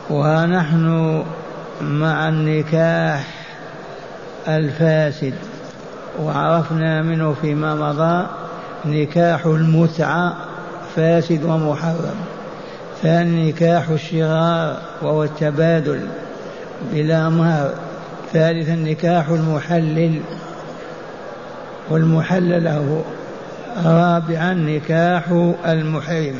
ونحن مع النكاح الفاسد، وعرفنا منه فيما مضى نكاح المتعة فاسد ومحرم، ثاني نكاح الشغار وهو التبادل بلا مهر، ثالثا نكاح المحلل والمحلل له، رابعا نكاح المحرم.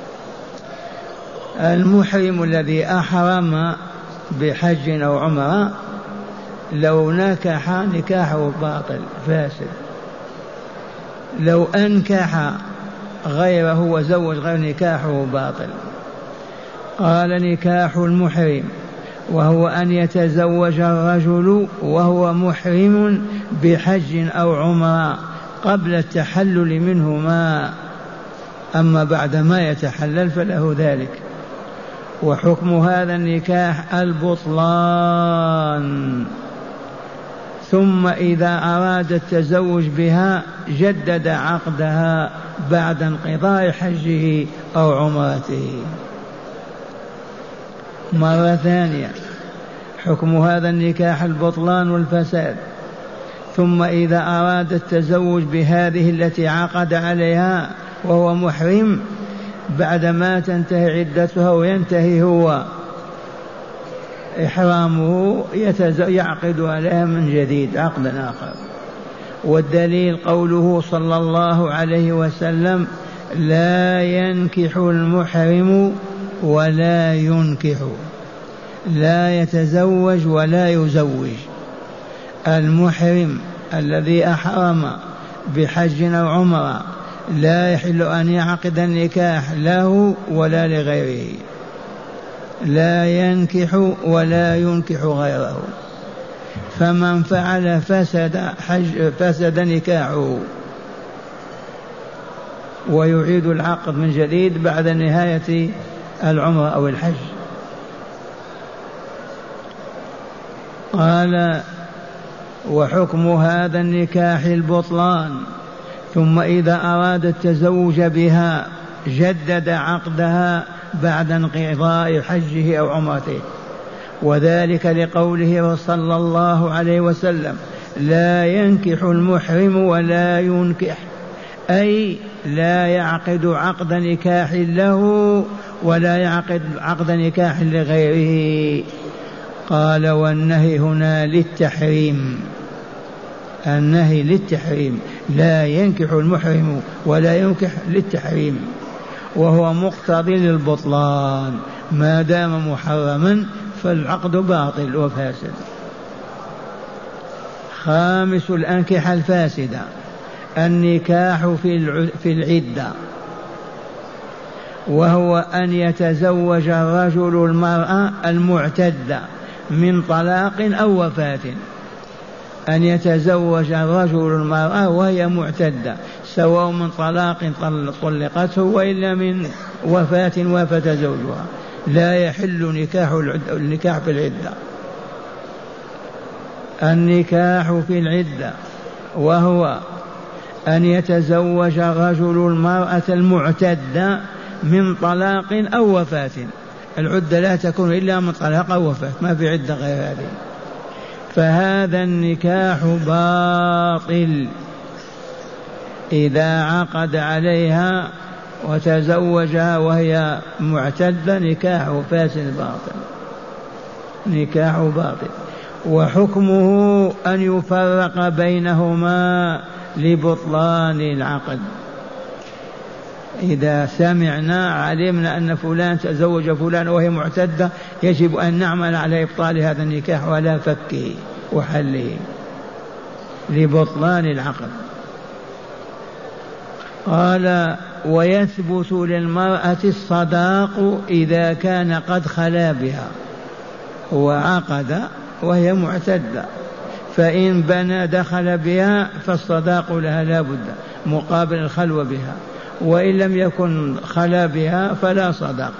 المحرم الذي أحرم بحج أو عمرة لو نكح نكاحه باطل فاسد، لو أنكح غيره وزوج غير نكاحه باطل. قال نكاح المحرم وهو أن يتزوج الرجل وهو محرم بحج أو عمرة قبل التحلل منهما، أما بعد ما يتحلل فله ذلك. وحكم هذا النكاح البطلان، ثم إذا أراد التزوج بها جدد عقدها بعد انقضاء حجه أو عمرته. مرة ثانية، حكم هذا النكاح البطلان والفساد. ثم إذا أراد التزوج بهذه التي عقد عليها وهو محرم بعدما تنتهي عدتها وينتهي هو إحرامه يعقد عليها من جديد عقدا آخر. والدليل قوله صلى الله عليه وسلم: لا ينكح المحرم ولا ينكح، لا يتزوج ولا يزوج. المحرم الذي أحرم بحج أو عمرة لا يحل أن يعقد النكاح له ولا لغيره، لا ينكح ولا ينكح غيره. فمن فعل فسد نكاحه ويعيد العقد من جديد بعد نهاية العمرة أو الحج. قال: وحكم هذا النكاح البطلان، ثم إذا أراد التزوج بها جدد عقدها بعد انقضاء حجه أو عمرته، وذلك لقوله صلى الله عليه وسلم: لا ينكح المحرم ولا ينكح، أي لا يعقد عقد نكاح له ولا يعقد عقد نكاح لغيره. قال: والنهي هنا للتحريم، النهي للتحريم، لا ينكح المحرم ولا ينكح للتحريم، وهو مقتضي للبطلان، ما دام محرما فالعقد باطل وفاسد. خامس الأنكحة الفاسدة النكاح في العدة، وهو أن يتزوج الرجل المرأة المعتدة من طلاق أو وفاة، أن يتزوج الرجل المرأة وهي معتدة، سواء من طلاق طلقته وإلا من وفاة وافت زوجها، لا يحل النكاح في العدة. النكاح في العدة وهو أن يتزوج الرجل المرأة المعتدة من طلاق أو وفاة. العدة لا تكون إلا من طلاق أو وفاة، ما في عدة غير هذه. فهذا النكاح باطل إذا عقد عليها وتزوجها وهي معتدة، نكاحه فاسد باطل، نكاحه باطل. وحكمه أن يفرق بينهما لبطلان العقد. إذا سمعنا علمنا أن فلان تزوج فلان وهي معتدة، يجب أن نعمل على إبطال هذا النكاح ولا فكه وحله لبطلان العقد. قال: ويثبت للمرأة الصداق إذا كان قد خلا بها، هو عقد وهي معتدة، فإن بنى دخل بها فالصداق لها لا بد مقابل الخلوة بها، وإن لم يكن خلا بها فلا صداق.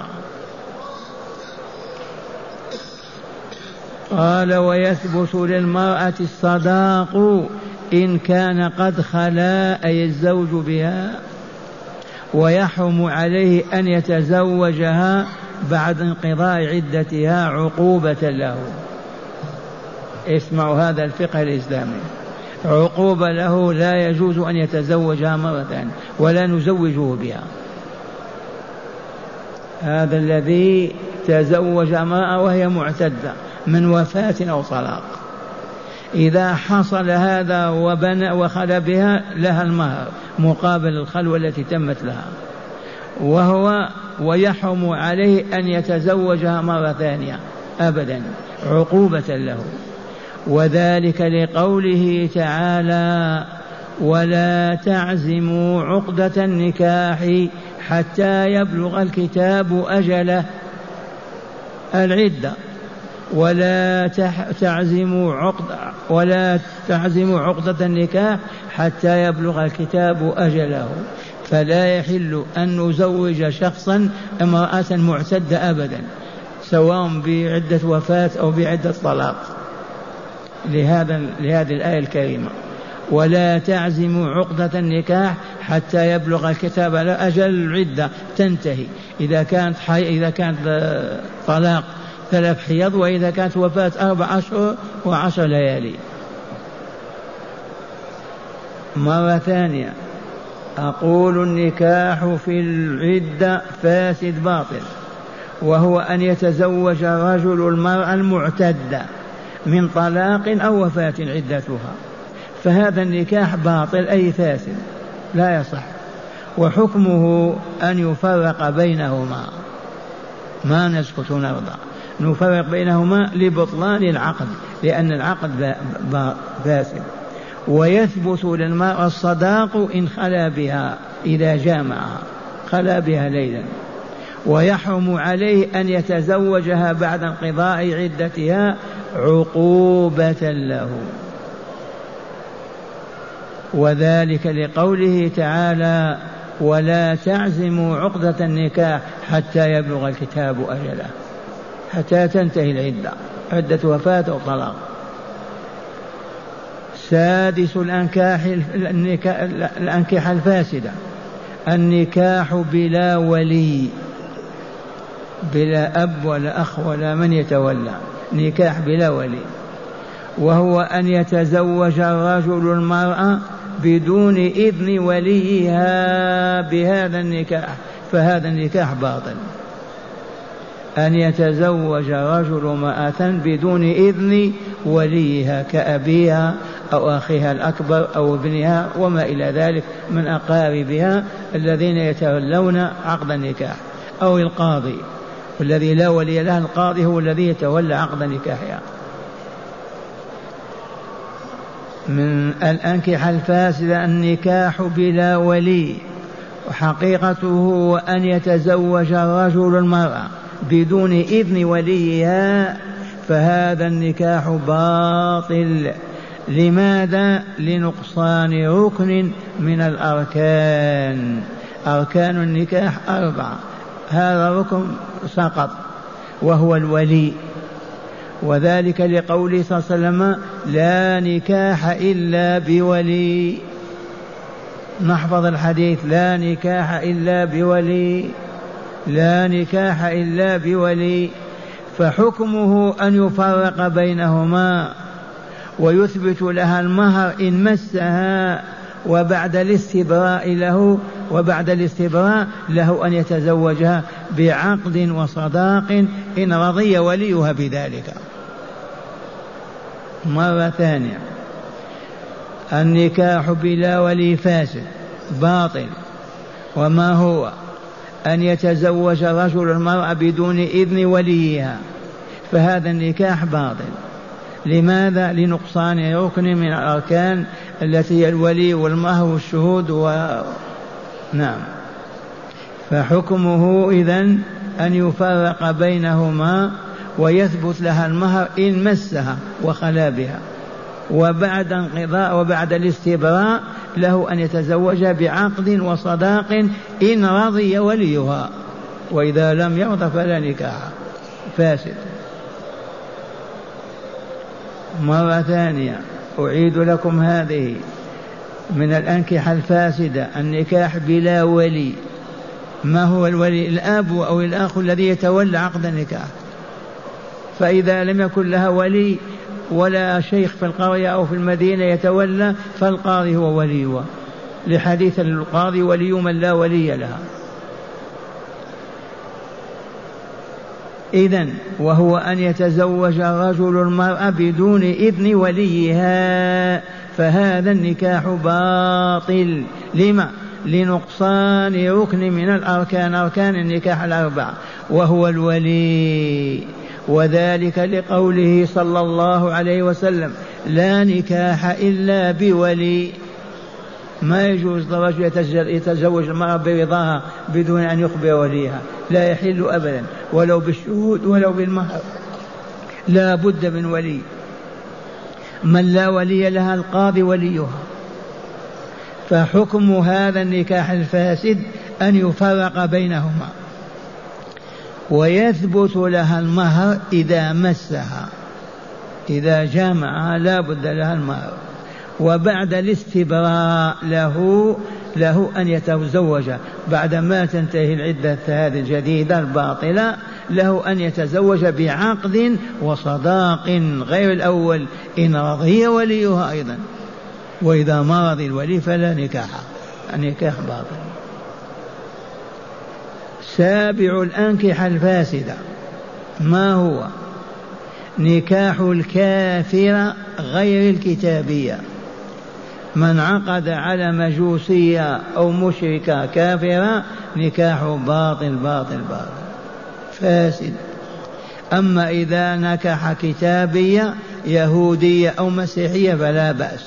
قال: ويثبت للمرأة الصداق إن كان قد خلا أي الزوج بها، ويحرم عليه أن يتزوجها بعد انقضاء عدتها عقوبة له. اسمعوا هذا الفقه الإسلامي، عقوبة له، لا يجوز أن يتزوجها مرة ثانية ولا نزوجه بها. هذا الذي تزوج امرأة وهي معتدة من وفاة أو طلاق، إذا حصل هذا وبنى وخلى بها لها المهر مقابل الخلوة التي تمت لها، ويحرم عليه أن يتزوجها مرة ثانية أبدا عقوبة له. وذلك لقوله تعالى: ولا تعزموا عقدة النكاح حتى يبلغ الكتاب أجله، العدة. ولا تعزموا عقدة النكاح حتى يبلغ الكتاب أجله. فلا يحل أن نزوج شخصا امرأة معتدة أبدا، سواء بعدة وفاة أو بعدة طلاق، لهذه الآية الكريمة: ولا تعزموا عقدة النكاح حتى يبلغ الكتاب على أجل العدة تنتهي، إذا كانت طلاق 3 حيض، وإذا كانت وفاة 4 أشهر و10 ليالي. مرة ثانية أقول: النكاح في العدة فاسد باطل، وهو أن يتزوج الرجل المرأة المعتدة من طلاق أو وفاة عدتها، فهذا النكاح باطل أي فاسد لا يصح، وحكمه أن يفرق بينهما، ما نسكت نرضى، نفرق بينهما لبطلان العقد، لأن العقد فاسد. ويثبت للمرأة الصداق إن خلا بها، إذا جامعها خلا بها ليلا، ويحرم عليه أن يتزوجها بعد انقضاء عدتها عقوبة له. وذلك لقوله تعالى: ولا تعزموا عقدة النكاح حتى يبلغ الكتاب أجله، حتى تنتهي العدة، عدة وفاة أو طلاق. سادس الأنكحة الفاسدة: النكاح بلا ولي، بلا أب ولا أخ ولا من يتولى، نكاح بلا ولي، وهو أن يتزوج الرجل المرأة بدون إذن وليها بهذا النكاح، فهذا النكاح باطل. أن يتزوج رجل امرأة بدون إذن وليها كأبيها أو أخيها الأكبر أو ابنها وما إلى ذلك من أقاربها الذين يتولون عقد النكاح، أو القاضي، والذي لا ولي له القاضي هو الذي يتولى عقد نكاحها. من الأنكحة الفاسدة النكاح بلا ولي، وحقيقته أن يتزوج الرجل المرأة بدون إذن وليها، فهذا النكاح باطل. لماذا؟ لنقصان ركن من الأركان، أركان النكاح 4، هذا ركن سقط وهو الولي. وذلك لقوله صلى الله عليه وسلم: لا نكاح إلا بولي. نحفظ الحديث: لا نكاح إلا بولي، لا نكاح إلا بولي. فحكمه أن يفرق بينهما ويثبت لها المهر إن مسها، وبعد الاستبراء له أن يتزوجها بعقد وصداق إن رضي وليها بذلك. مرة ثانية: النكاح بلا ولي فاسد باطل، وما هو؟ أن يتزوج الرجل المرأة بدون إذن وليها، فهذا النكاح باطل. لماذا؟ لنقصان ركن من الأركان التي هي الولي والمهر والشهود نعم. فحكمه إذن أن يفرق بينهما ويثبت لها المهر إن مسها وخلا بها، وبعد انقضاء وبعد الاستبراء له أن يتزوجها بعقد وصداق إن رضي وليها، وإذا لم يرضى فلا نكاح، فاسد. مرة ثانية أعيد لكم هذه: من الأنكحة الفاسدة النكاح بلا ولي، ما هو الولي؟ الأب أو الأخ الذي يتولى عقد النكاح. فإذا لم يكن لها ولي ولا شيخ في القرية أو في المدينة يتولى، فالقاضي هو وليها، لحديث القاضي ولي من لا ولي لها. إذن وهو أن يتزوج الرجل المرأة بدون إذن وليها، فهذا النكاح باطل. لما؟ لنقصان ركن من الأركان، أركان النكاح الأربعة، وهو الولي. وذلك لقوله صلى الله عليه وسلم: لا نكاح إلا بولي. ما يجوز للرجل يتزوج المرأة برضاها بدون أن يخبر وليها، لا يحل أبدا، ولو بالشهود ولو بالمهر، لا بد من ولي. من لا ولي لها القاضي وليها. فحكم هذا النكاح الفاسد أن يفرق بينهما، ويثبت لها المهر إذا مسها، إذا جامعها لا بد لها المهر. وبعد الاستبراء له أن يتزوج بعد ما تنتهي العدة هذه الجديدة الباطلة، له أن يتزوج بعقد وصداق غير الأول إن رضي وليها أيضا. وإذا ما رضي الولي فلا نكاح، النكاح باطل. سابع الأنكحة الفاسدة ما هو؟ نكاح الكافرة غير الكتابية. من عقد على مجوسية أو مشركة كافرة نكاحه باطل باطل باطل فاسد. أما إذا نكح كتابية يهودية أو مسيحية فلا بأس.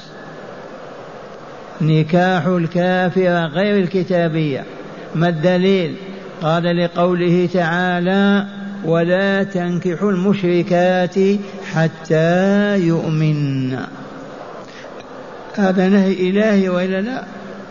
نكاح الكافرة غير الكتابية، ما الدليل؟ قال لقوله تعالى: ولا تنكحوا المشركات حتى يؤمن. هذا نهي إلهي وإلا لا؟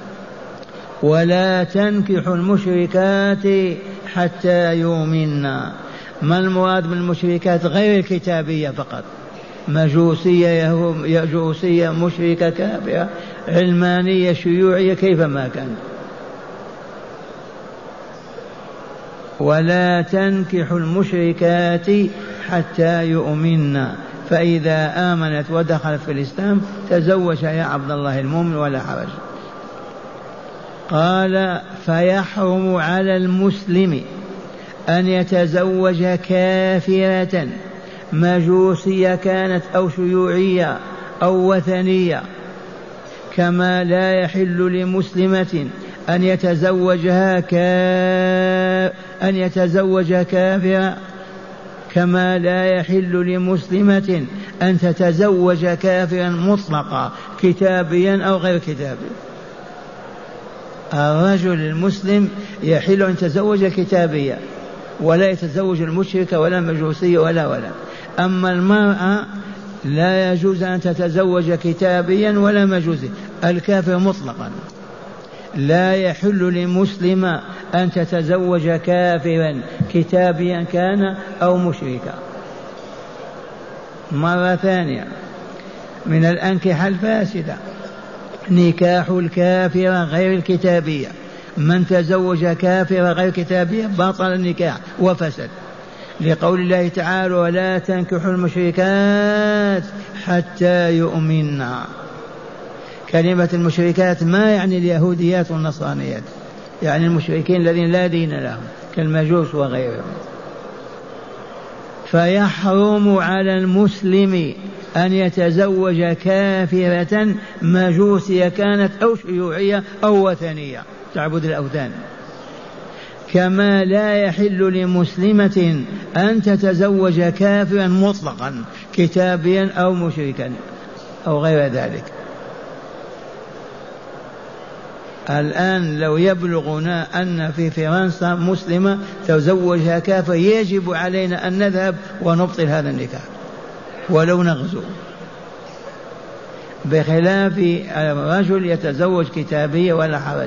ولا تنكحوا المشركات حتى يؤمن. ما المراد بالمشركات؟ غير الكتابية فقط، مجوسية يجوسية مشركة كافرة علمانية شيوعية كيفما كان. ولا تنكحوا المشركات حتى يؤمن، فإذا آمنت ودخلت في الإسلام تزوج يا عبد الله المؤمن ولا حرج. قال: فيحرم على المسلم أن يتزوج كافرة مجوسية كانت أو شيوعية أو وثنية، كما لا يحل لمسلمة أن يتزوج كافرا، كما لا يحل لمسلمة أن تتزوج كافرا مطلقا كتابيا أو غير كتابي. الرجل المسلم يحل أن يتزوج كتابيا ولا يتزوج المشركة ولا مجوسية ولا. أما المرأة لا يجوز أن تتزوج كتابيا ولا مجوسي، الكافر مطلقا. لا يحل لمسلمة أن تتزوج كافرا كتابيا كان أو مشركا. مرة ثانية من الأنكحة الفاسدة نكاح الكافرة غير الكتابية. من تزوج كافرة غير كتابية بطل النكاح وفسد، لقول الله تعالى: ولا تنكحوا المشركات حتى يؤمنن. كلمة المشركات ما يعني اليهوديات والنصرانيات، يعني المشركين الذين لا دين لهم كالمجوس وغيرهم. فيحرم على المسلم أن يتزوج كافرة مجوسية كانت أو شيوعية أو وثنية تعبد الأوثان، كما لا يحل لمسلمة أن تتزوج كافرا مطلقا كتابيا أو مشركا أو غير ذلك. الآن لو يبلغنا أن في فرنسا مسلمة تزوجها كافر يجب علينا أن نذهب ونبطل هذا النكاح ولو نغزو، بخلاف الرجل يتزوج كتابية ولا حرج.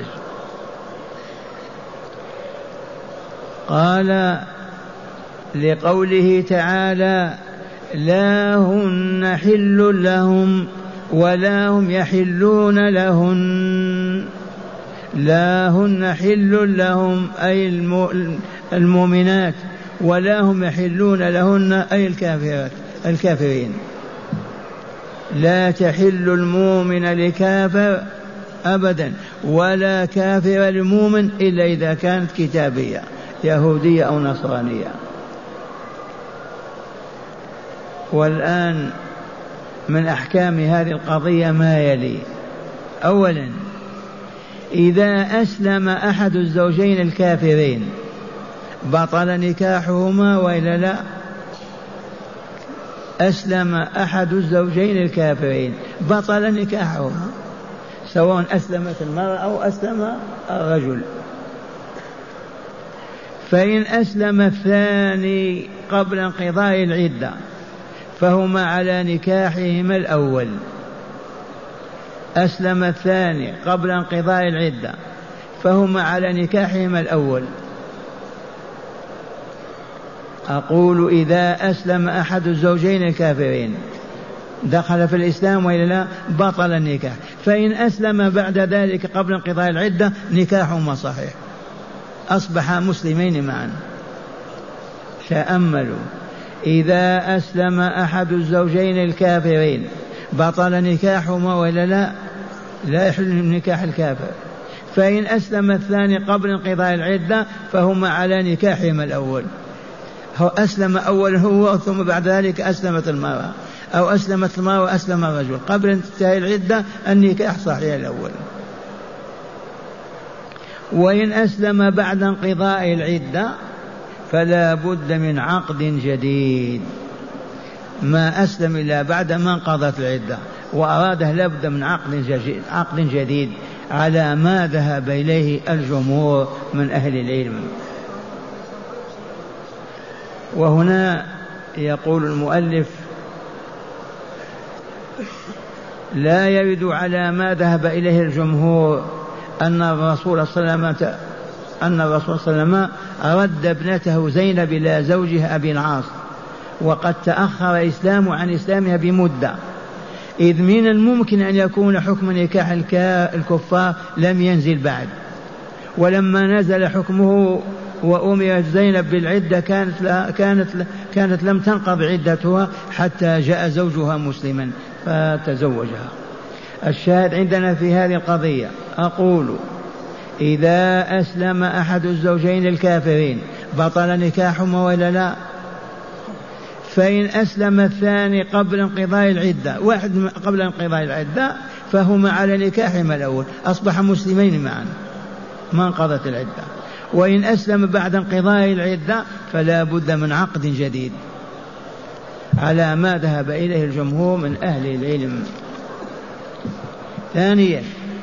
قال لقوله تعالى: لا هن حل لهم ولا هم يحلون لهن. لا هن حل لهم أي المؤمنات، ولا هم يحلون لهن أي الكافرين. لا تحل المؤمن لكافر أبدا، ولا كافر لمؤمن إلا إذا كانت كتابية يهودية أو نصرانية. والآن من أحكام هذه القضية ما يلي: أولا، إذا أسلم أحد الزوجين الكافرين بطل نكاحهما وإلا لا؟ أسلم أحد الزوجين الكافرين بطل نكاحهما، سواء أسلمت المرأة أو أسلم الرجل. فإن أسلم الثاني قبل انقضاء العدة فهما على نكاحهما الأول. أسلم الثاني قبل انقضاء العدة فهما على نكاحهما الأول. أقول إذا أسلم أحد الزوجين الكافرين دخل في الإسلام وإلا لا بطل النكاح. فإن أسلم بعد ذلك قبل انقضاء العدة نكاحهما صحيح، أصبحا مسلمين معا. تأملوا: إذا أسلم أحد الزوجين الكافرين بطل نكاحهما وإلا لا؟ لا يحل نكاح الكافر. فإن أسلم الثاني قبل انقضاء العدة فهما على نكاحهما الأول. هو أسلم أولا هو ثم بعد ذلك أسلمت المرأة، أو أسلمت المرأة وأسلم الرجل قبل انتهاء العدة، النكاح صحيح الأول. وإن أسلم بعد انقضاء العدة فلا بد من عقد جديد. ما أسلم إلا بعد ما انقضت العدة وأراده لابد من عقد جديد على ما ذهب إليه الجمهور من أهل العلم. وهنا يقول المؤلف: لا يرد على ما ذهب إليه الجمهور أن الرسول صلى الله عليه وسلم رد ابنته زينب إلى زوجها أبي العاص، وقد تأخر إسلامه عن إسلامها بمدة، إذ من الممكن أن يكون حكم نكاح الكفار لم ينزل بعد. ولما نزل حكمه وأمرت زينب بالعدة كانت لم تنقض عدتها حتى جاء زوجها مسلما فتزوجها. الشاهد عندنا في هذه القضية أقول: إذا أسلم أحد الزوجين الكافرين بطل نكاحهما ولا لا؟ فإن أسلم الثاني قبل انقضاء العدة، واحد قبل انقضاء العدة، فهما على نكاحهما الأول، أصبح مسلمين معا ما انقضت العدة. وإن أسلم بعد انقضاء العدة فلا بد من عقد جديد على ما ذهب إليه الجمهور من أهل العلم. ثانيا: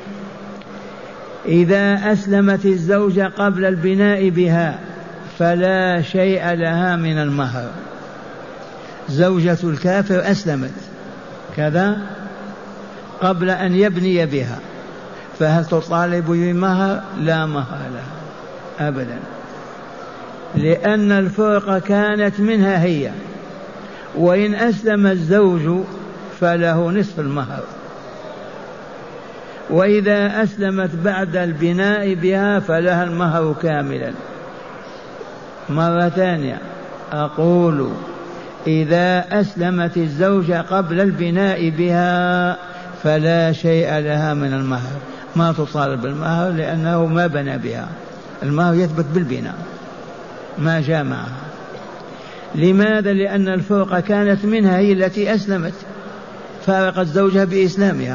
إذا أسلمت الزوجة قبل البناء بها فلا شيء لها من المهر. زوجة الكافر أسلمت كذا قبل أن يبني بها، فهل تطالب بمهر؟ لا مهر لها أبدا، لأن الفرقة كانت منها هي. وإن أسلم الزوج فله نصف المهر. وإذا أسلمت بعد البناء بها فلها المهر كاملا. مرة ثانية أقول: إذا أسلمت الزوجة قبل البناء بها فلا شيء لها من المهر، ما تطالب بالمهر لأنه ما بنى بها، المهر يثبت بالبناء ما جاء معها. لماذا؟ لأن الفرقة كانت منها هي التي أسلمت، فارقت زوجها بإسلامها.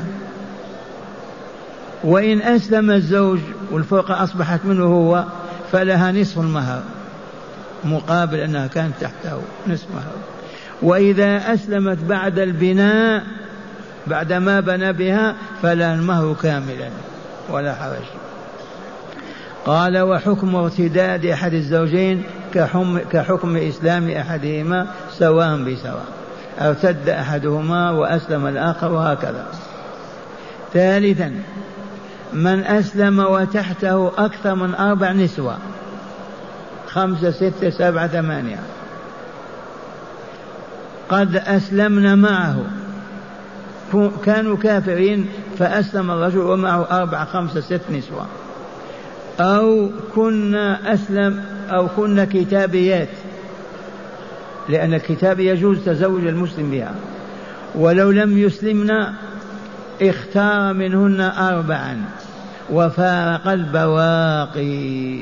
وإن أسلم الزوج والفرقة أصبحت منه هو فلها نصف المهر مقابل أنها كانت تحته نصف مهر. وإذا أسلمت بعد البناء بعد ما بنى بها فلها المهر كاملا ولا حرج. قال: وحكم ارتداد أحد الزوجين كحكم إسلام أحدهما سواء بسواء، ارتد أحدهما وأسلم الآخر وهكذا. ثالثا: من أسلم وتحته أكثر من 4 نسوة، 5 6 7 8، قد أسلمنا معه، كانوا كافرين فأسلم الرجل ومعه 4 5 6 نسوة، أو كنا أسلم أو كنا كتابيات، لأن الكتاب يجوز تزوج المسلم بها. ولو لم يسلمنا اختار منهن 4 وفارق البواقي.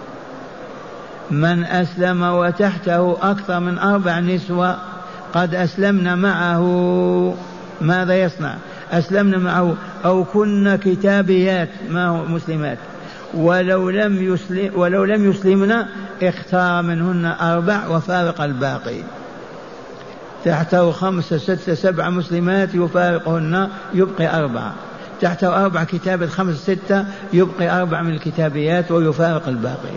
من أسلم وتحته أكثر من 4 نسوة قد أسلمنا معه، ماذا يصنع؟ أسلمنا معه. أو كنا كتابيات ما هو مسلمات، ولو لم يسلمنا اختار منهن 4 وفارق الباقي. تحته 5 6 7 مسلمات يفارقهن يبقي 4، تحته 4 كتاب 5 6 يبقي 4 من الكتابيات ويفارق الباقي.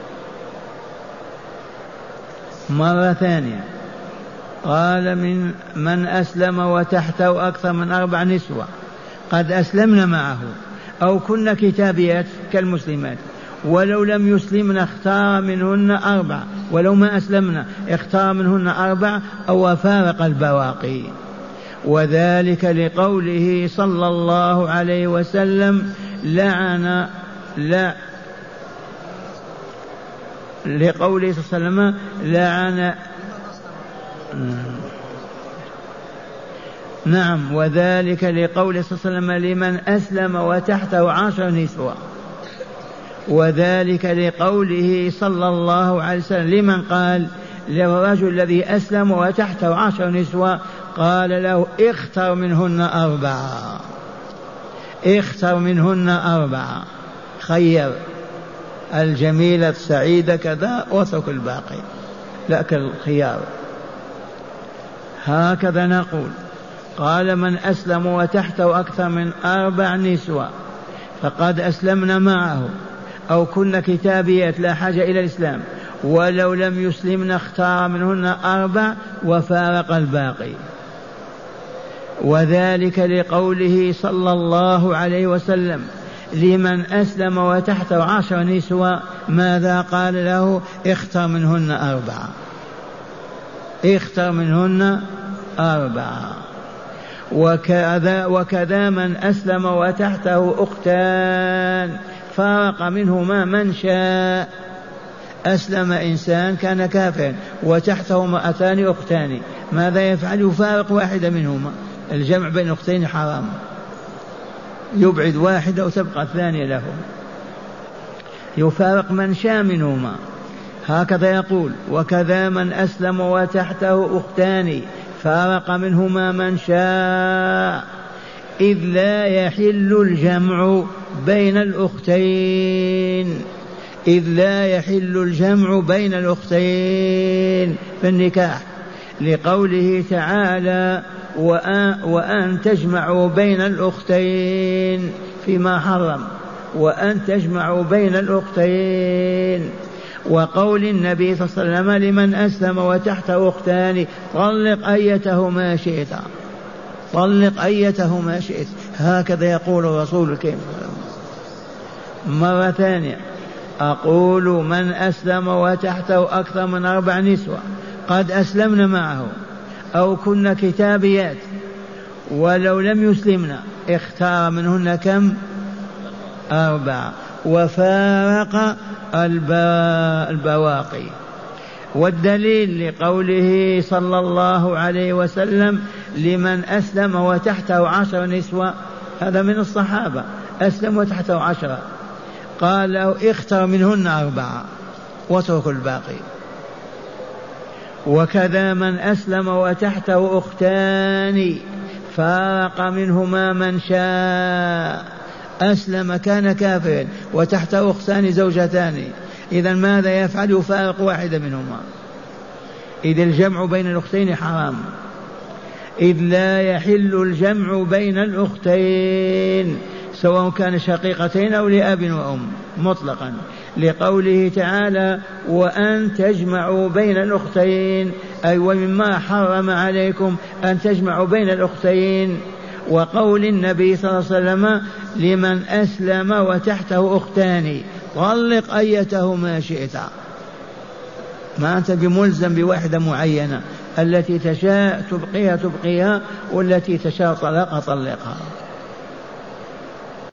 مرة ثانية قال من أسلم وتحته أكثر من 4 نسوة قد أسلمنا معه، أو كنا كتابيات كالمسلمات، ولو لم يسلمنا اختار منهن 4، ولو ما أسلمنا اختار منهن 4 أو فارق البواقي. وذلك لقوله صلى الله عليه وسلم لقوله صلى الله عليه وسلم نعم، وذلك لقوله صلى الله عليه وسلم لمن أسلم وتحته 10 نسوة. وذلك لقوله صلى الله عليه وسلم لمن قال للرجل الذي أسلم وتحته 10 نسوة قال له اختر منهن 4، اختر منهن 4، خير الجميلة السعيدة كذا واترك الباقي، لك الخيار. هكذا نقول. قال من أسلم وتحته أكثر من 4 نسوة فقد أسلمنا معه، أو كنا كتابيات لا حاجة إلى الإسلام، ولو لم يسلمنا اختار منهن 4 وفارق الباقي. وذلك لقوله صلى الله عليه وسلم لمن أسلم وتحته 10 نسوة ماذا قال له؟ اختر منهن 4، اختر منهن 4. وكذا من أسلم وتحته أختان فارق منهما من شاء. أسلم إنسان كان كافرا وتحته امرأتان أختان، ماذا يفعل؟ يفارق واحدة منهما، الجمع بين أختين حرام، يبعد واحدة وتبقى الثانية له، يفارق من شاء منهما. هكذا يقول. وكذا من أسلم وتحته أختان فارق منهما من شاء، إذ لا يحل الجمع بين الأختين، إذ لا يحل الجمع بين الأختين في النكاح، لقوله تعالى وأن تجمعوا بين الأختين فيما حرم، وأن تجمعوا بين الأختين. وقول النبي صلى الله عليه وسلم لمن أسلم وتحته أختان طلق أيتهما شئت، طلق أيتهما شئت. هكذا يقول الرسول الكريم. مرة ثانية أقول من أسلم وتحته أكثر من 4 نسوة قد أسلمنا معه، أو كنا كتابيات، ولو لم يسلمنا اختار منهن كم؟ 4 وفارق البواقي. والدليل لقوله صلى الله عليه وسلم لمن أسلم وتحته 10 نسوة، هذا من الصحابة، أسلم وتحته 10، قال له اختر منهن 4 واترك الباقي. وكذا من أسلم وتحته أختان فارق منهما من شاء، أسلم كان كافرا وتحته أختان زوجتان، إذا ماذا يفعل؟ يفارق واحدة منهما، إذ الجمع بين الأختين حرام، إذ لا يحل الجمع بين الأختين سواء كان شقيقتين أو لأب وأم مطلقا، لقوله تعالى وأن تجمعوا بين الأختين، أي ومما حرم عليكم أن تجمعوا بين الأختين. وقول النبي صلى الله عليه وسلم لمن أسلم وتحته أختان طلق أيتهما شئت، ما أنت بملزم بواحدة معينة، التي تشاء تبقيها تبقيها، والتي تشاء طلقها طلقها.